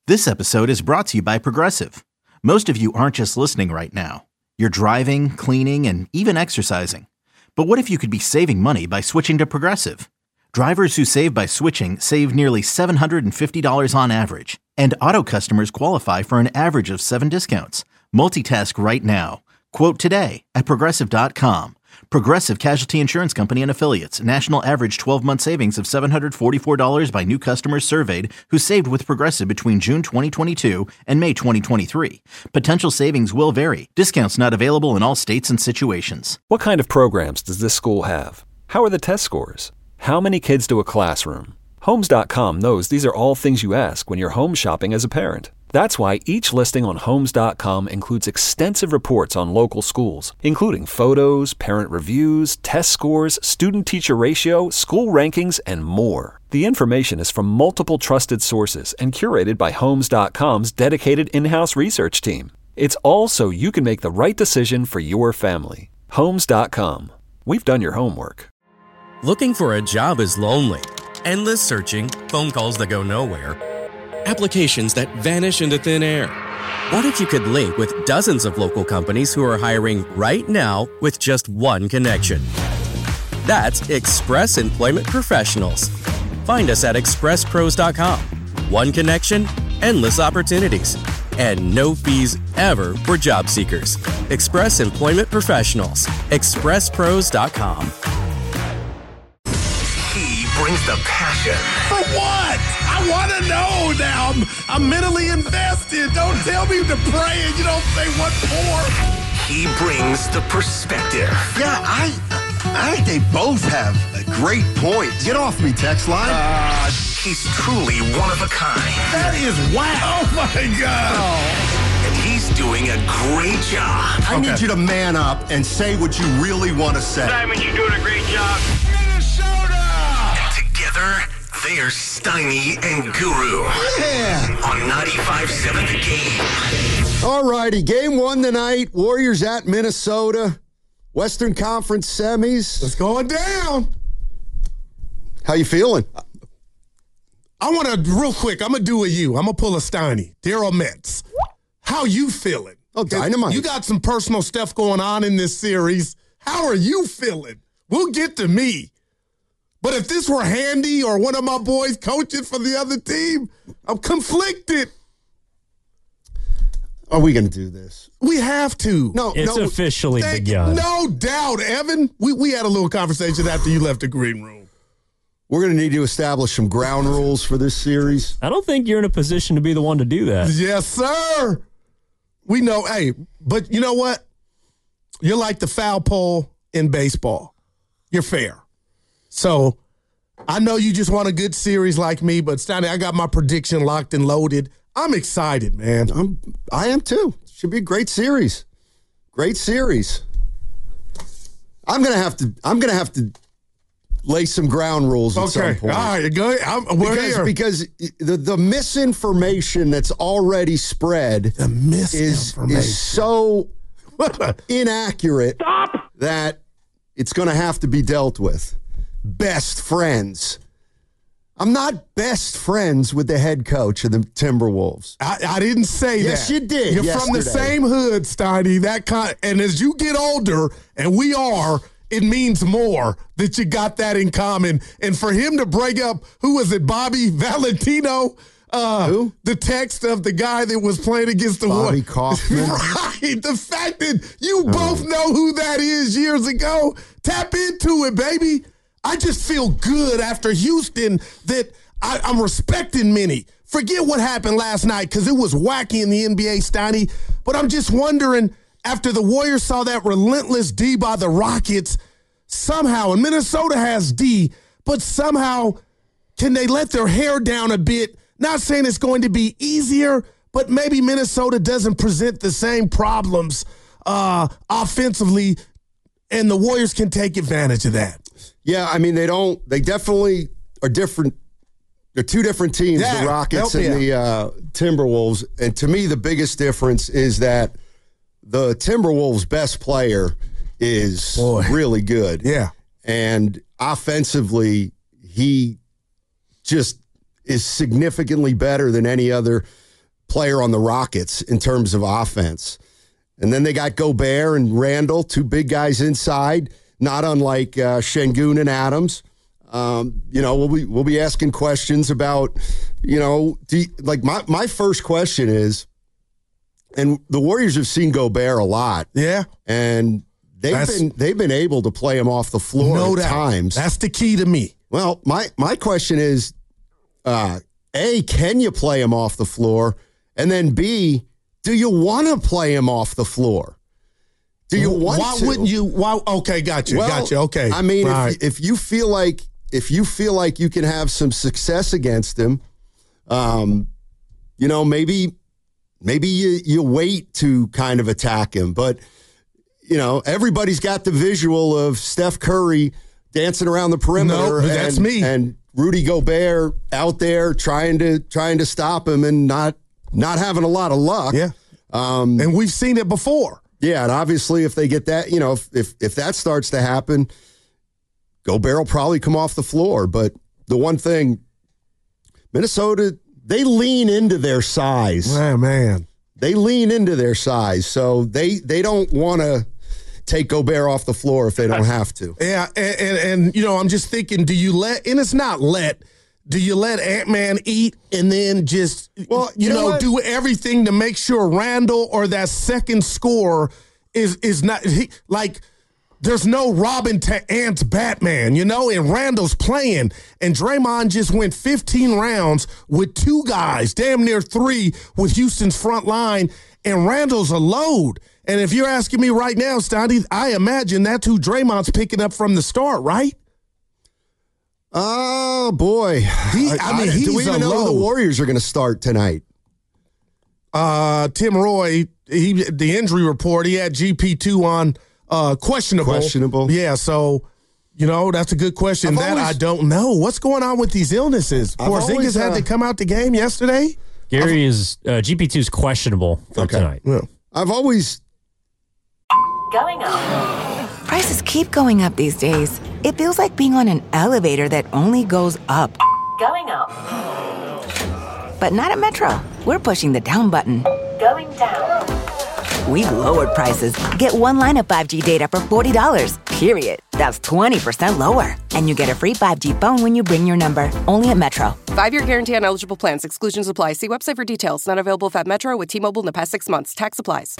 This episode is brought to you by Progressive. Most of you aren't just listening right now. You're driving, cleaning, and even exercising. But what if you could be saving money by switching to Progressive? Drivers who save by switching save nearly $750 on average. And auto customers qualify for an average of 7 discounts. Multitask right now. Quote today at Progressive.com. Progressive Casualty Insurance Company and Affiliates. National average 12-month savings of $744 by new customers surveyed who saved with Progressive between June 2022 and May 2023. Potential savings will vary. Discounts not available in all states and situations. What kind of programs does this school have? How are the test scores? How many kids do a classroom? Homes.com knows these are all things you ask when you're home shopping as a parent. That's why each listing on Homes.com includes extensive reports on local schools, including photos, parent reviews, test scores, student-teacher ratio, school rankings, and more. The information is from multiple trusted sources and curated by Homes.com's dedicated in-house research team. It's all so you can make the right decision for your family. Homes.com. We've done your homework. Looking for a job is lonely. Endless searching, phone calls that go nowhere, applications that vanish into thin air. What if you could link with dozens of local companies who are hiring right now with just one connection? That's Express Employment Professionals. Find us at expresspros.com. One connection, endless opportunities, and no fees ever for job seekers. Express Employment Professionals. expresspros.com. He brings the passion. For what? I want to know now. I'm mentally invested. Don't tell me to pray and you don't say what for. He brings the perspective. Yeah, I think they both have a great point. Get off me, text line. He's truly one of a kind. That is wow. Oh, my God. And he's doing a great job. I need you to man up and say what you really want to say. Simon, you're doing a great job. Minnesota! And together, they're Steiny and Guru. Yeah. On 95.7 The Game. All righty, game one tonight. Warriors at Minnesota. Western Conference semis. It's going down. How you feeling? I want to, real quick, I'm going to do a you. I'm going to pull a Steiny. Daryl Metz. How you feeling? Oh, dynamite. You got some personal stuff going on in this series. How are you feeling? We'll get to me. But if this were Handy or one of my boys coaching for the other team, I'm conflicted. Are we going to do this? We have to. It's officially begun. No doubt, Evan. We had a little conversation after you left the green room. We're going to need to establish some ground rules for this series. I don't think you're in a position to be the one to do that. Yes, sir. We know, hey, but you know what? You're like the foul pole in baseball. You're fair. So I know you just want a good series like me, but Steiny, I got my prediction locked and loaded. I'm excited, man. I am too. Should be a great series. Great series. I'm gonna have to lay some ground rules at some point. All right, go ahead. We're here. Because the misinformation that's already spread is so inaccurate that it's going to have to be dealt with. Best friends. I'm not best friends with the head coach of the Timberwolves. I didn't say that. Yes, you did. You're from the same hood, Steiny. And as you get older, and we are, it means more that you got that in common. And for him to break up, who was it, Bobby Valentino? Who? The text of the guy that was playing against the Bobby Kaufman. Right. The fact that you both know who that is years ago. Tap into it, baby. I just feel good after Houston that I'm respecting Minnie. Forget what happened last night because it was wacky in the NBA, Steiny. But I'm just wondering, after the Warriors saw that relentless D by the Rockets, somehow, and Minnesota has D, but somehow can they let their hair down a bit? Not saying it's going to be easier, but maybe Minnesota doesn't present the same problems offensively, and the Warriors can take advantage of that. Yeah, I mean, they definitely are different. They're two different teams, the Rockets and the Timberwolves. And to me, the biggest difference is that the Timberwolves' best player is really good. Yeah. And offensively, he just is significantly better than any other player on the Rockets in terms of offense. And then they got Gobert and Randall, two big guys inside, not unlike Şengün and Adams. We'll be asking questions about, my first question is, and the Warriors have seen Gobert a lot. Yeah. And they've been able to play him off the floor at times. That's the key to me. Well, my question is, A, can you play him off the floor? And then B, do you want to play him off the floor? Do you want Why to? wouldn't you? Why? Okay, got you. Okay. I mean, right. if you feel like you can have some success against him, maybe you wait to kind of attack him. But everybody's got the visual of Steph Curry dancing around the perimeter. No, that's me. And Rudy Gobert out there trying to stop him and not having a lot of luck. Yeah. And we've seen it before. Yeah, and obviously if they get that, if that starts to happen, Gobert will probably come off the floor. But the one thing, Minnesota, they lean into their size. Man. They lean into their size, so they don't want to take Gobert off the floor if they don't have to. Yeah, and I'm just thinking, do you let Ant-Man eat and then just, do everything to make sure Randall or that second scorer is not, there's no Robin to Ant's Batman, and Randall's playing, and Draymond just went 15 rounds with two guys, damn near three, with Houston's front line, and Randall's a load. And if you're asking me right now, Stoney, I imagine that's who Draymond's picking up from the start, right? Oh, boy. He's do we even know who the Warriors are going to start tonight? Tim Roy, the injury report, he had GP2 on questionable. Questionable. Yeah, so, that's a good question. I don't know. What's going on with these illnesses? Porzingis had to come out the game yesterday? Gary is GP2 is questionable for tonight. Yeah. I've always... Going up. Prices keep going up these days. It feels like being on an elevator that only goes up. Going up. But not at Metro. We're pushing the down button. Going down. We've lowered prices. Get one line of 5G data for $40, period. That's 20% lower. And you get a free 5G phone when you bring your number. Only at Metro. 5-year guarantee on eligible plans. Exclusions apply. See website for details. Not available at Metro with T-Mobile in the past 6 months. Tax applies.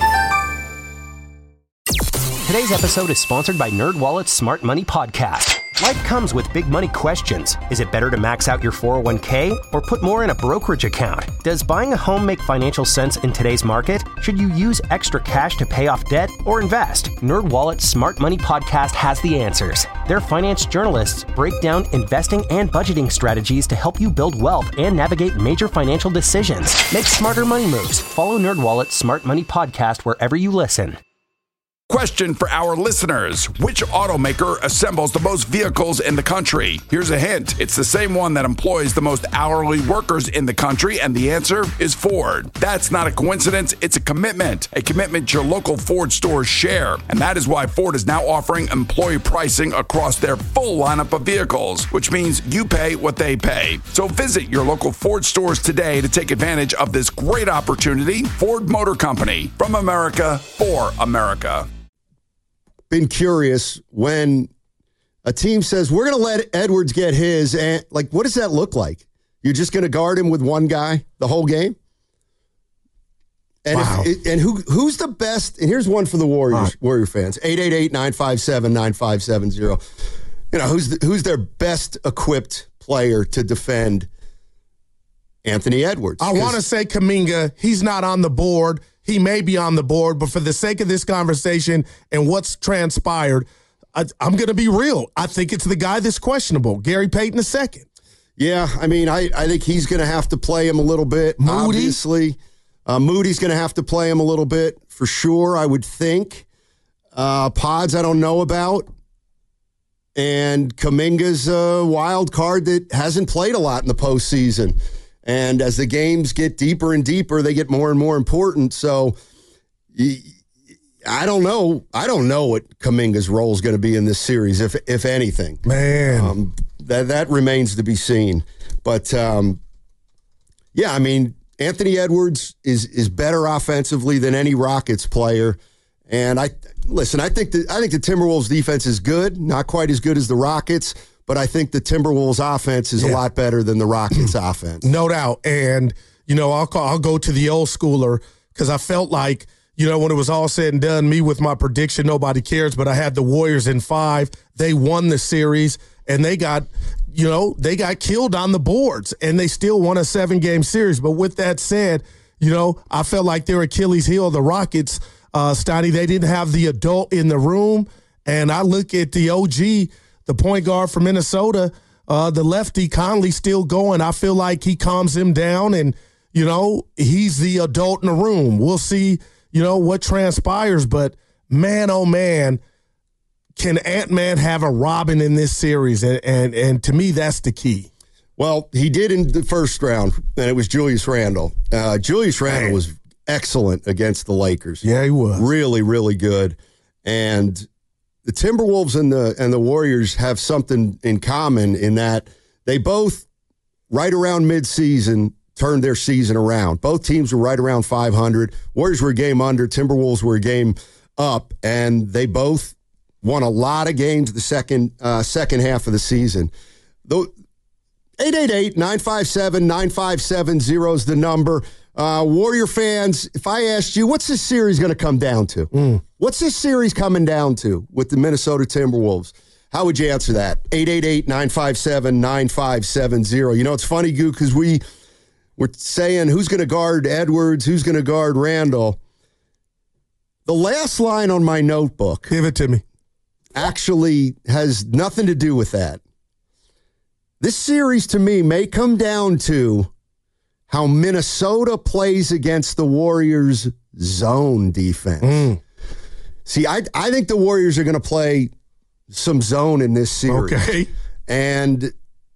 Today's episode is sponsored by NerdWallet's Smart Money Podcast. Life comes with big money questions. Is it better to max out your 401k or put more in a brokerage account? Does buying a home make financial sense in today's market? Should you use extra cash to pay off debt or invest? NerdWallet's Smart Money Podcast has the answers. Their finance journalists break down investing and budgeting strategies to help you build wealth and navigate major financial decisions. Make smarter money moves. Follow NerdWallet's Smart Money Podcast wherever you listen. Question for our listeners. Which automaker assembles the most vehicles in the country? Here's a hint. It's the same one that employs the most hourly workers in the country, and the answer is Ford. That's not a coincidence. It's a commitment your local Ford stores share. And that is why Ford is now offering employee pricing across their full lineup of vehicles, which means you pay what they pay. So visit your local Ford stores today to take advantage of this great opportunity. Ford Motor Company, from America for America. Been curious when a team says we're going to let Edwards get his, and what does that look like? You're just going to guard him with one guy the whole game? And wow. Who's the best? And here's one for the Warriors, Warrior fans. 888-957-9570. Who's their best equipped player to defend Anthony Edwards? I want to say Kuminga. He's not on the board. He may be on the board, but for the sake of this conversation and what's transpired, I'm going to be real. I think it's the guy that's questionable, Gary Payton II. Yeah, I mean, I think he's going to have to play him a little bit, obviously. Moody's going to have to play him a little bit, for sure, I would think. Pods, I don't know about. And Kuminga's a wild card that hasn't played a lot in the postseason. And as the games get deeper and deeper, they get more and more important. So I don't know. I don't know what Kuminga's role is going to be in this series, if anything. Man. That remains to be seen. But, yeah, I mean, Anthony Edwards is better offensively than any Rockets player. And I think the Timberwolves defense is good, not quite as good as the Rockets, but I think the Timberwolves offense is a lot better than the Rockets offense. No doubt. And, I'll go to the old schooler because I felt like, when it was all said and done, me with my prediction, nobody cares, but I had the Warriors in 5. They won the series, and they got killed on the boards, and they still won a 7-game series. But with that said, I felt like their Achilles heel, the Rockets, Steiny, they didn't have the adult in the room. And I look at the OG, the point guard from Minnesota, the lefty Conley still going. I feel like he calms him down, and, he's the adult in the room. We'll see, what transpires. But, man, oh, man, can Ant-Man have a Robin in this series? And to me, that's the key. Well, he did in the first round, and it was Julius Randle. Julius Randle was excellent against the Lakers. Yeah, he was. Really, really good. And the Timberwolves and the Warriors have something in common in that they both, right around midseason, turned their season around. Both teams were right around 500. Warriors were a game under. Timberwolves were a game up. And they both won a lot of games the second half of the season. 888-957-9570 is the number. Warrior fans, if I asked you, what's this series going to come down to? What's this series coming down to with the Minnesota Timberwolves? How would you answer that? 888-957-9570. It's funny, Goo, because we're saying who's going to guard Edwards, who's going to guard Randall. The last line on my notebook. Give it to me. Actually has nothing to do with that. This series, to me, may come down to how Minnesota plays against the Warriors' zone defense. See, I think the Warriors are going to play some zone in this series. Okay. And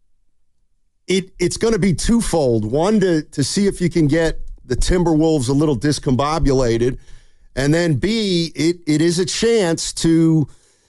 it's going to be twofold. One, to see if you can get the Timberwolves a little discombobulated. And then B, it is a chance to,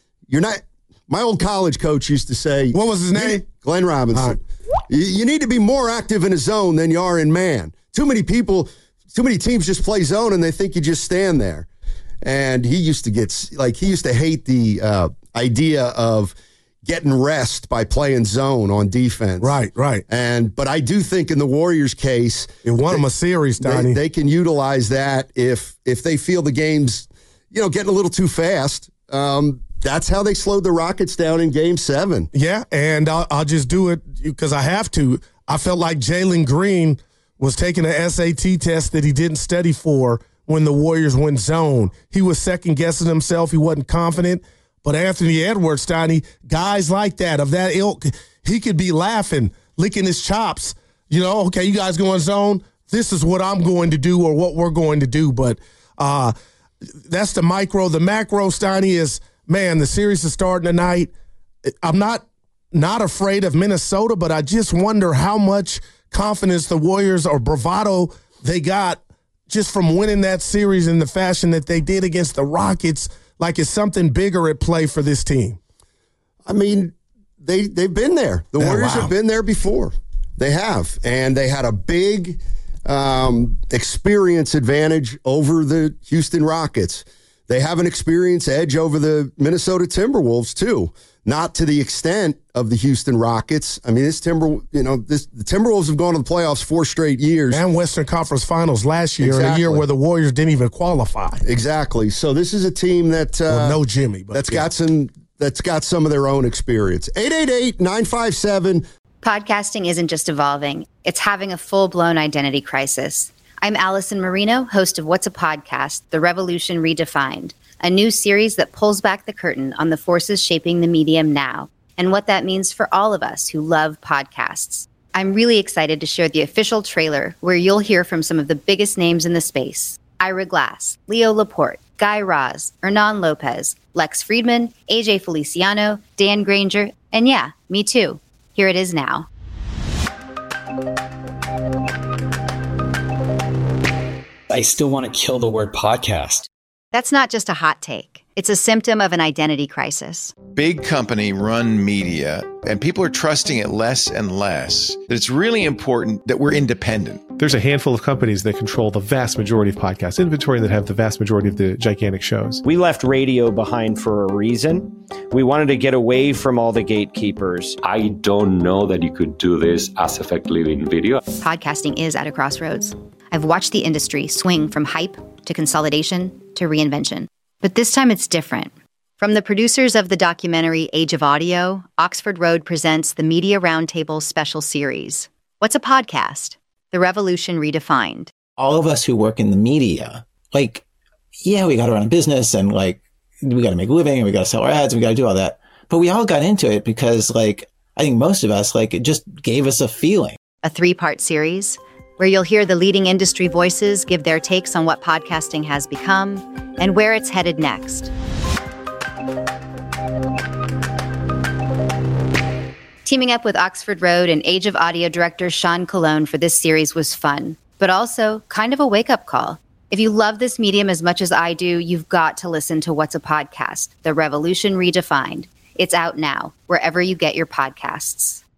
my old college coach used to say. What was his name? Glenn Robinson. You need to be more active in a zone than you are in man. Too many teams just play zone and they think you just stand there. And he used to hate the idea of getting rest by playing zone on defense. Right. But I do think in the Warriors' case, it won them a series, Donnie. They can utilize that if they feel the game's getting a little too fast. That's how they slowed the Rockets down in Game 7. Yeah, and I'll just do it because I have to. I felt like Jalen Green was taking an SAT test that he didn't study for when the Warriors went zone. He was second-guessing himself. He wasn't confident. But Anthony Edwards, Donnie, guys like that, of that ilk, he could be laughing, licking his chops. Okay, you guys going zone? This is what I'm going to do or what we're going to do. But that's the micro. The macro, Steiny, is, man, the series is starting tonight. I'm not afraid of Minnesota, but I just wonder how much confidence the Warriors or bravado they got just from winning that series in the fashion that they did against the Rockets. Like it's something bigger at play for this team. I mean, they've been there. The Warriors have been there before. They have. And they had a big experience advantage over the Houston Rockets. They have an experience edge over the Minnesota Timberwolves, too. Not to the extent of the Houston Rockets. I mean, the Timberwolves have gone to the playoffs 4 straight years. And Western Conference Finals last year, in a year where the Warriors didn't even qualify. Exactly. So this is a team that no Jimmy, but got some of their own experience. 888-957. Podcasting isn't just evolving; it's having a full-blown identity crisis. I'm Allison Marino, host of What's a Podcast? The Revolution Redefined, a new series that pulls back the curtain on the forces shaping the medium now and what that means for all of us who love podcasts. I'm really excited to share the official trailer where you'll hear from some of the biggest names in the space. Ira Glass, Leo Laporte, Guy Raz, Hernan Lopez, Lex Friedman, AJ Feliciano, Dan Granger, and yeah, me too. Here it is now. I still want to kill the word podcast. That's not just a hot take. It's a symptom of an identity crisis. Big company run media, and people are trusting it less and less. That it's really important that we're independent. There's a handful of companies that control the vast majority of podcast inventory and that have the vast majority of the gigantic shows. We left radio behind for a reason. We wanted to get away from all the gatekeepers. I don't know that you could do this as effectively in video. Podcasting is at a crossroads. I've watched the industry swing from hype to consolidation to reinvention. But this time it's different. From the producers of the documentary Age of Audio, Oxford Road presents the Media Roundtable special series. What's a podcast? The Revolution Redefined. All of us who work in the media, we got to run a business and we got to make a living and we got to sell our ads and we got to do all that. But we all got into it because I think most of us, it just gave us a feeling. A 3-part series where you'll hear the leading industry voices give their takes on what podcasting has become and where it's headed next. Teaming up with Oxford Road and Age of Audio director Sean Colon for this series was fun, but also kind of a wake-up call. If you love this medium as much as I do, you've got to listen to What's a Podcast? The Revolution Redefined. It's out now, wherever you get your podcasts.